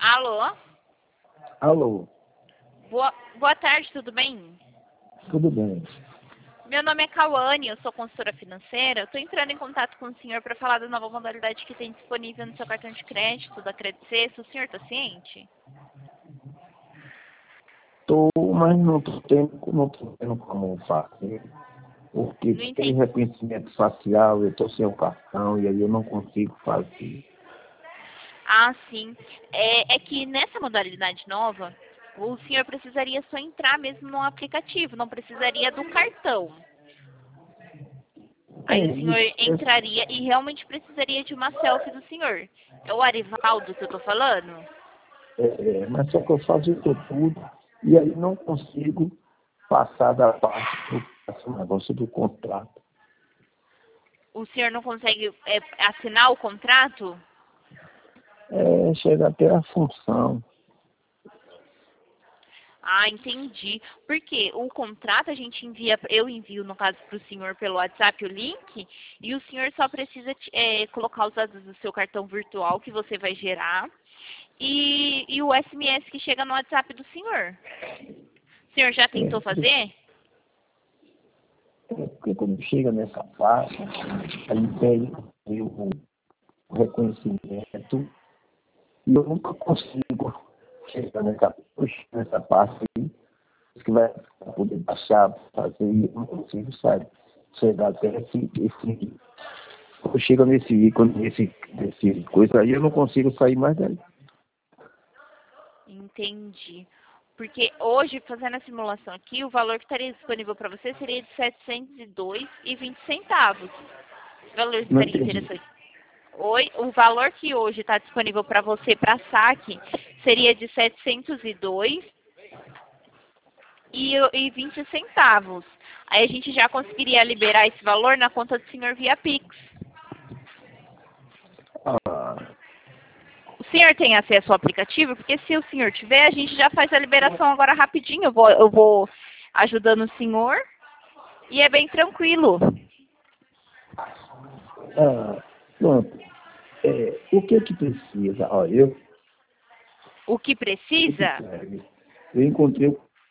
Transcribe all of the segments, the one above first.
Alô? Alô, Boa tarde, tudo bem? tudo bem? Meu nome é Cauane, eu sou consultora financeira. Eu estou entrando em contato com o senhor para falar da nova modalidade que tem disponível no seu cartão de crédito da Credit Suisse. O senhor está ciente? Tô, mas não tô tendo como fazer, porque Não tem entendi. reconhecimento facial, eu tô sem o cartão e aí eu não consigo fazer. Ah, sim. É que nessa modalidade nova, o senhor precisaria só entrar mesmo no aplicativo, não precisaria do cartão. Aí o senhor entraria e realmente precisaria de uma selfie do senhor. É o Arivaldo que eu tô falando? Mas só que eu faço isso tudo e aí não consigo passar da parte do negócio do contrato. O senhor não consegue assinar o contrato? Chega até a função. Ah, entendi. Porque o contrato a gente envia, eu envio no caso para o senhor pelo WhatsApp o link e o senhor só precisa colocar os dados do seu cartão virtual que você vai gerar e o SMS que chega no WhatsApp do senhor. O senhor já É, tentou fazer? porque quando chega nessa parte, aí tem o reconhecimento e eu nunca consigo chegar nessa parte aí, que vai poder baixar, fazer, e eu não consigo, sabe? Chegar até quando chega nesse ícone, nesse coisa aí, eu não consigo sair mais daí. Entendi. Porque hoje, fazendo a simulação aqui, o valor que estaria disponível para você seria de R$ 702,20. Esse valor Não estaria entendi. interessante. O valor que hoje está disponível para você para saque seria de 702,20. Aí a gente já conseguiria liberar esse valor na conta do senhor via Pix. Ah, O senhor tem acesso ao aplicativo? Porque se o senhor tiver, a gente já faz a liberação agora rapidinho. Eu vou ajudando o senhor e é bem tranquilo. pronto. O que precisa? Ó, O que o que precisa? serve? Eu encontrei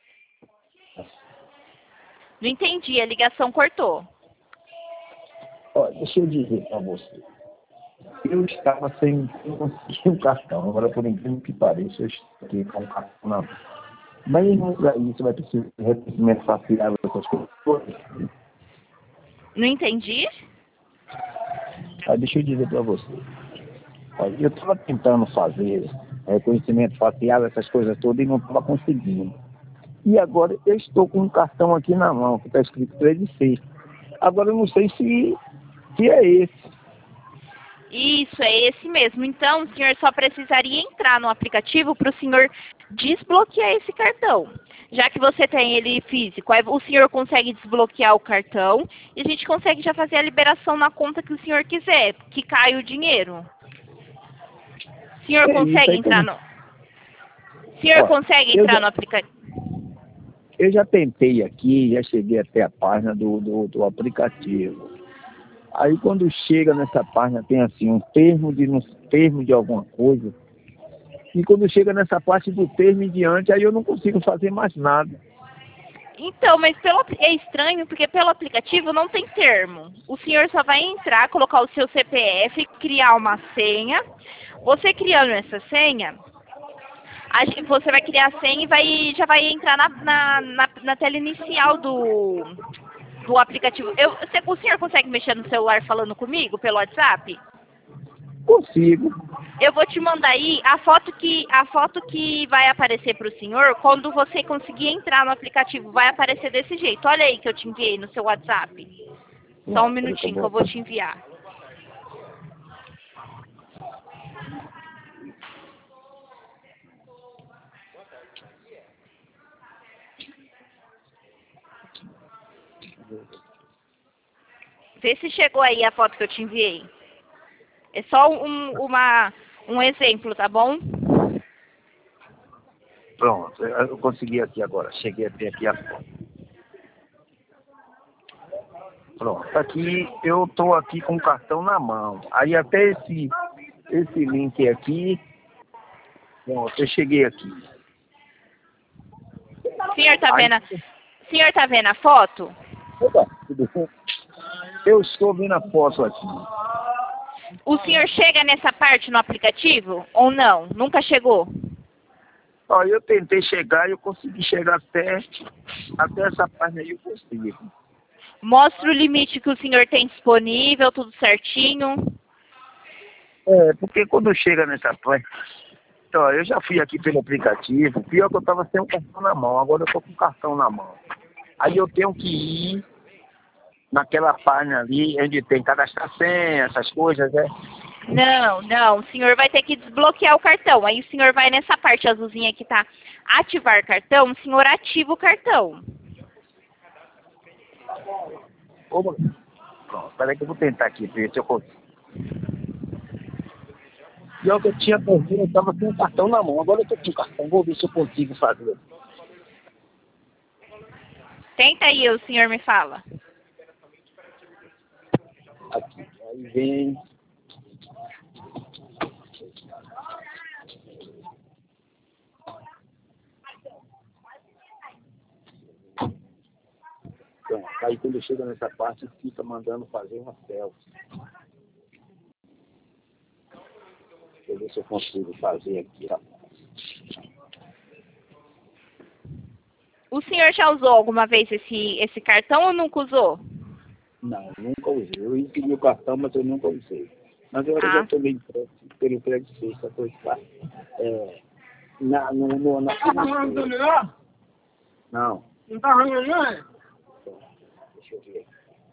Não entendi, a ligação cortou. Ó, deixa eu dizer para você. Eu estava sem conseguir um cartão. Agora, por incrível que pareça, eu estou aqui com um cartão na mão. Mas aí você vai precisar de reconhecimento facial, essas coisas todas. Não entendi? Aí deixa eu dizer para você. Olha, eu estava tentando fazer reconhecimento facial, essas coisas todas, e não estava conseguindo. E agora eu estou com um cartão aqui na mão, que está escrito 3C. Agora eu não sei se é esse. Isso, é esse mesmo. Então, o senhor só precisaria entrar no aplicativo para o senhor desbloquear esse cartão. Já que você tem ele físico, aí o senhor consegue desbloquear o cartão e a gente consegue já fazer a liberação na conta que o senhor quiser, que cai o dinheiro. O senhor É isso consegue aí que eu entrar não. no, o senhor Olha, consegue eu entrar já, no aplicativo? eu já tentei aqui, já cheguei até a página do aplicativo. Aí quando chega nessa página tem assim um termo de alguma coisa. E quando chega nessa parte do termo em diante, aí eu não consigo fazer mais nada. Então, mas é estranho porque pelo aplicativo não tem termo. O senhor só vai entrar, colocar o seu CPF, criar uma senha. Você criando essa senha, você vai criar a senha e já vai entrar na tela inicial do aplicativo. O senhor consegue mexer no celular falando comigo pelo WhatsApp? Consigo. Eu vou te mandar aí a foto que vai aparecer para o senhor quando você conseguir entrar no aplicativo. Vai aparecer desse jeito. Olha aí que eu te enviei no seu WhatsApp. Só um Não, peraí que eu minutinho que eu vou. vou te enviar. Vê se chegou aí a foto que eu te enviei. É só um exemplo, tá bom? Pronto, eu consegui aqui agora. Cheguei até aqui a foto. Pronto, aqui eu estou aqui com o cartão na mão. Aí até esse link aqui Pronto, eu cheguei aqui. Senhor tá vendo a foto? Opa, tudo bom? Eu estou vendo a foto aqui. O senhor chega nessa parte no aplicativo ou não? Nunca chegou? Ó, eu tentei chegar e eu consegui chegar até essa página aí eu consigo. Mostra o limite que o senhor tem disponível, tudo certinho. Porque quando chega nessa página... Então, eu já fui aqui pelo aplicativo, pior que eu estava sem o cartão na mão, agora eu estou com o cartão na mão. Aí eu tenho que ir naquela página ali, onde tem cadastrar senha, essas coisas, né? Não, o senhor vai ter que desbloquear o cartão. Aí o senhor vai nessa parte azulzinha que tá ativar cartão, o senhor ativa o cartão. Opa. Pronto, peraí que eu vou tentar aqui, ver se eu consigo. Pior que eu tinha perdido, eu estava sem o cartão na mão, agora eu estou com o cartão, vou ver se eu consigo fazer. Tenta aí, o senhor me fala. Aqui, aí vem... Pronto, aí quando chega nessa parte, fica mandando fazer uma selfie. Deixa eu ver se eu consigo fazer aqui, ó. O senhor já usou alguma vez esse cartão ou nunca usou? Não, nunca usei. Eu inscrevi o cartão, mas eu nunca usei. Mas agora já tomei empréstimo pelo Credit Suisse, a coisa está... na Não. Não tá ruim, não é? Deixa eu ver.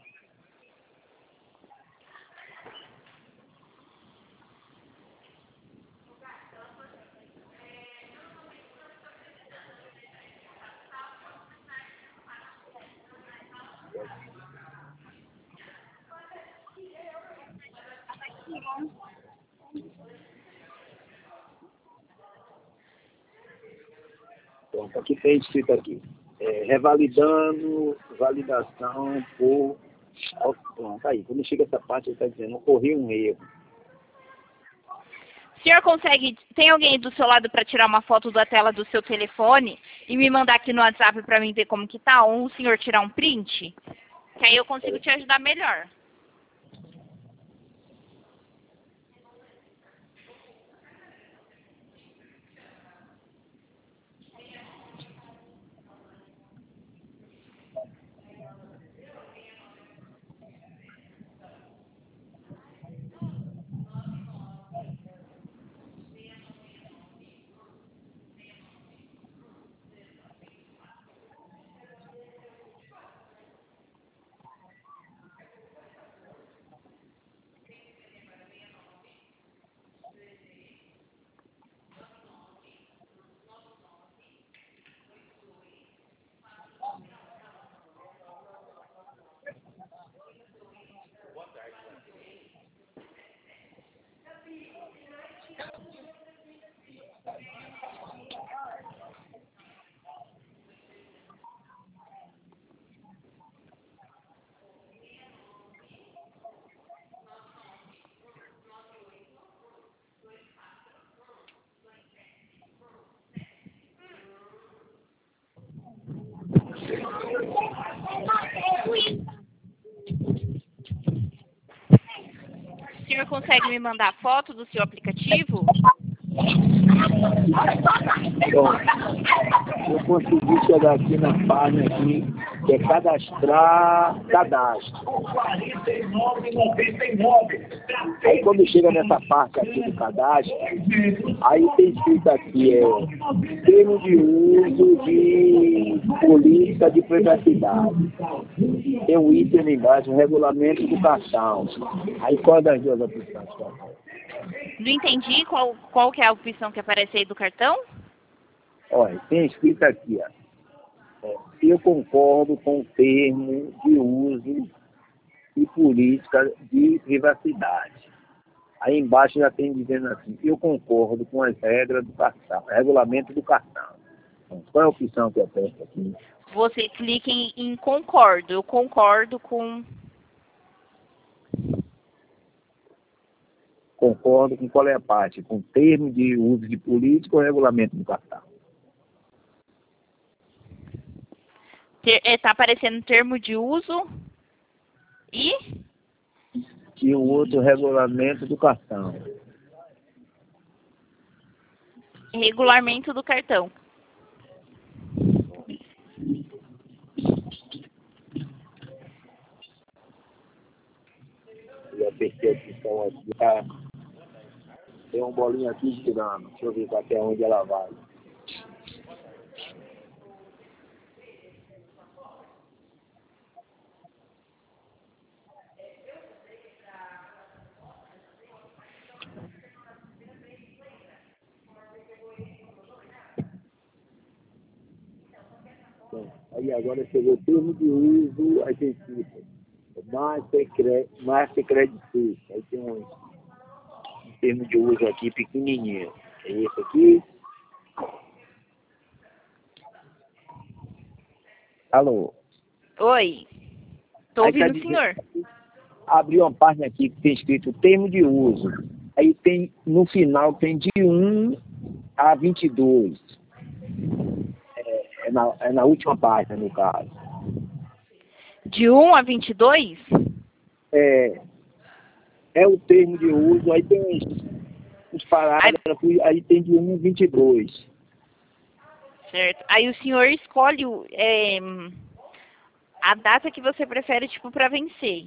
Pronto, aqui tem escrito aqui. Revalidando, validação por... Pronto, aí. Quando chega essa parte, ele está dizendo, ocorreu um erro. O senhor consegue... Tem alguém do seu lado para tirar uma foto da tela do seu telefone e me mandar aqui no WhatsApp para mim ver como que tá? Ou o senhor tirar um print? Que aí eu consigo te ajudar melhor. O senhor consegue me mandar foto do seu aplicativo? Bom, eu consegui chegar aqui na página aqui, que é cadastrar cadastro. 49,99. Aí quando chega nessa parte aqui do cadastro, aí tem escrito aqui, termo de uso de política de privacidade. Tem um item lá embaixo, regulamento do cartão. Aí qual das duas opções? Não entendi qual que é a opção que aparece aí do cartão? Olha, tem escrito aqui, ó. Eu concordo com o termo de uso e política de privacidade. Aí embaixo já tem dizendo assim, eu concordo com as regras do cartão, regulamento do cartão. Então, qual é a opção que eu aperto aqui? Você clica em concordo. Eu concordo com... concordo com qual é a parte, com o termo de uso de político ou regulamento do cartão. Tá aparecendo termo de uso e o outro regulamento do cartão. regulamento do cartão. Eu apertei aqui, então, aqui, tá? Tem uma bolinha aqui girando. Deixa eu ver até onde ela vai. Bom, aí agora chegou o termo de uso, aí tem tipo Mastercard. Aí tem um termo de uso aqui pequenininho. É esse aqui. Alô? Oi. Tô Aí tá ouvindo o dizendo, senhor. abriu uma página aqui que tem escrito termo de uso. Aí tem, no final, tem de 1 a 22. É na última página, no caso. De 1 a 22? É o termo de uso, aí tem os parágrafos, aí tem de 1 a 22. Certo. Aí o senhor escolhe a data que você prefere, tipo, para vencer.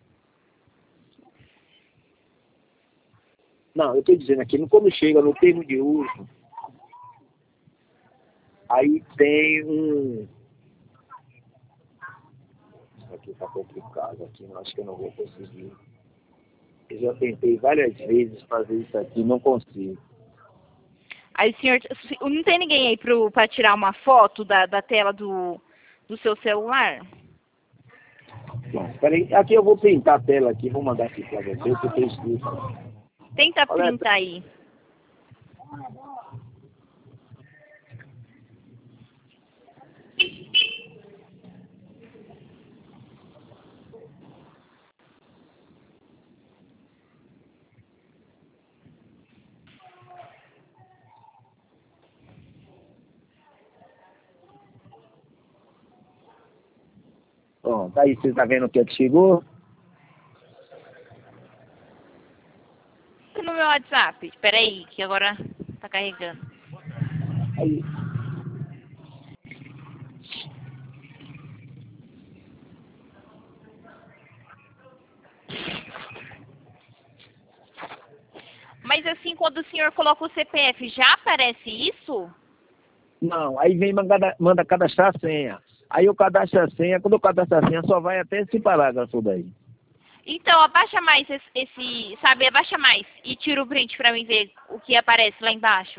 Não, eu estou dizendo aqui, quando chega no termo de uso, aí tem um... Isso aqui está complicado, aqui, eu acho que eu não vou conseguir. Eu já tentei várias vezes fazer isso aqui, não consigo. Aí o senhor... Não tem ninguém aí para tirar uma foto da tela do seu celular? Bom, peraí, aqui eu vou printar a tela aqui, vou mandar aqui para você, que tem escrito. Tenta Olha, printar aí. Pronto, aí você está vendo o que é que chegou? No meu WhatsApp. Espera aí, que agora tá carregando. Aí, Mas assim, quando o senhor coloca o CPF, já aparece isso? não, aí vem manda cadastrar a senha. Aí eu cadastro a senha, quando eu cadastro a senha, só vai até esse parágrafo daí. Então, abaixa mais sabe, abaixa mais e tira o print pra mim ver o que aparece lá embaixo.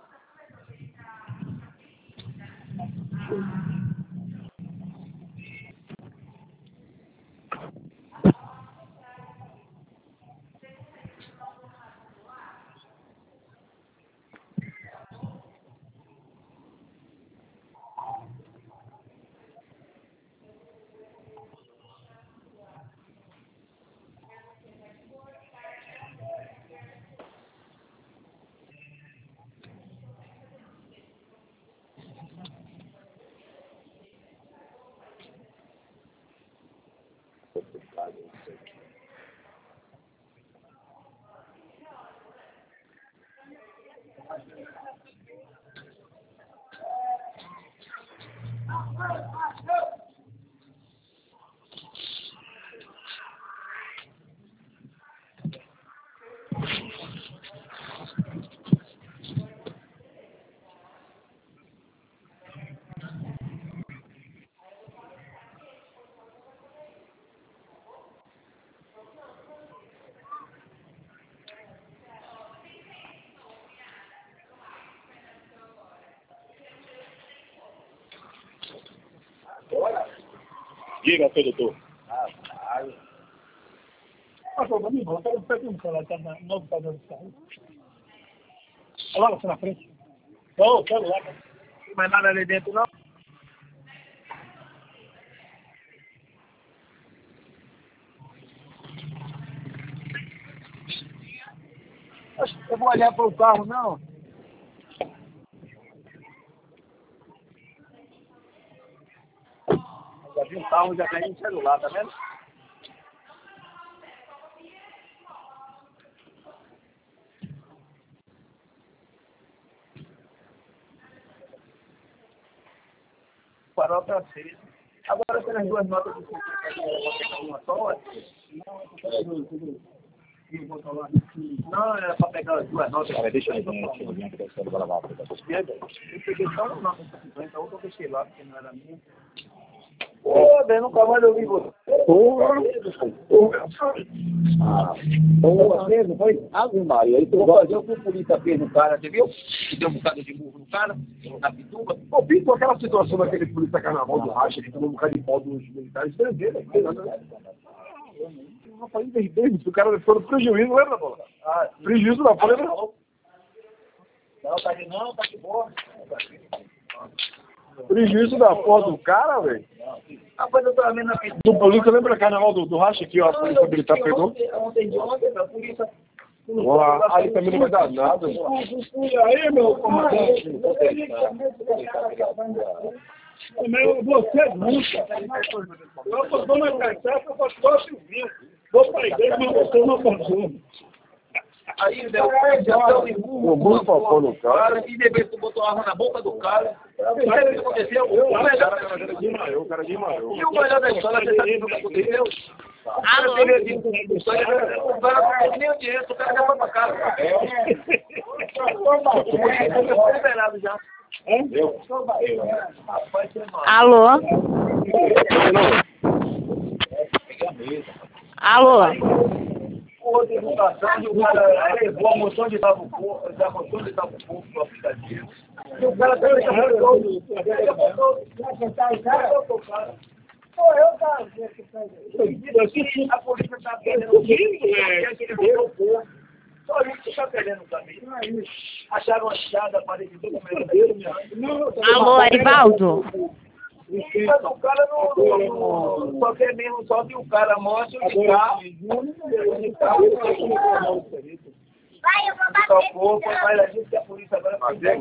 Diga, seu doutor. Vamos embora, eu quero um celular, tá no computador do carro. Olha lá você na frente. Ô, celular. Não tem mais nada ali dentro, não? Eu vou olhar para o carro, não. Já vi um carro, já caiu no celular, tá vendo? Farol para ser. Agora tem as duas notas de uma só? Não, era para pegar as duas notas. Cara, deixa eu ver aqui da história da lavada. Eu peguei só uma nota de 50, outra eu deixei lá, porque não era minha. Pô, eu nunca mais ouvi você. Porra! Boa mesmo, foi? Ave Maria. Aí tu vai fazer o que o polícia fez no cara, você viu? Que deu um bocado de burro no cara, na pituba. Ô, Pinto, aquela situação daquele polícia carnaval do Racha, que tomou um bocado de pau dos militares, estrangeiro, né? Rapaz, o cara ficou no prejuízo, lembra, pô? Prejuízo da folha, não. Não, tá de boa. Prejuízo da porra do cara, velho. Rapaz, eu tava vendo aqui. Do polícia, lembra o carnaval do Racha aqui, ó? A polícia militar pegou? Ontem, a polícia. Aí também não vai dar nada. Aí, meu comandante. Você é multa. Eu vou na cachaça, eu vou só Silvinho. Vou pra igreja, mas você não consumo. Aí deu o burro falou no cara e depois tu botou a arma na boca do cara. Sabe o que aconteceu? O cara desmaiou. E o melhor da história, você sabe o que aconteceu? Alô? O cara não teve nem o dinheiro, o cara já foi pra casa. Foi liberado já. Alô? Alô? O divulgação e o cara levou a moção de dar o povo pro aplicativo. E o cara também já botou. A polícia tá perdendo o povo. Só isso que tá perdendo também. Acharam a chave, a parede do documento. Alô, Arivaldo? Mas o cara não só quer mesmo, só que o cara mostra o carro. Vai, eu vou bater. Só for, mas a gente que a polícia agora vai fazer.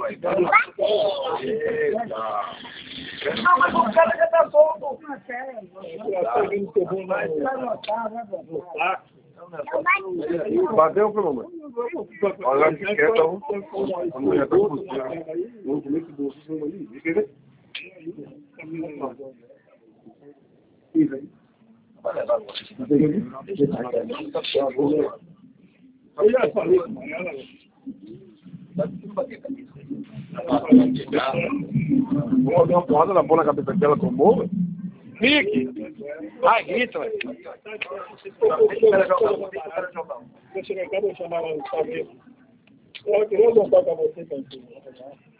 Não, mas o cara já tá solto. Bateu, pelo menos. Olha que quieta, a mulher tá eu já falei com ela. Vou dar uma porrada na bola na cabeça dela com o morro. Fique! Ai, grita, velho. Deixa eu chamar ela no cabelo. Eu queria contar pra você,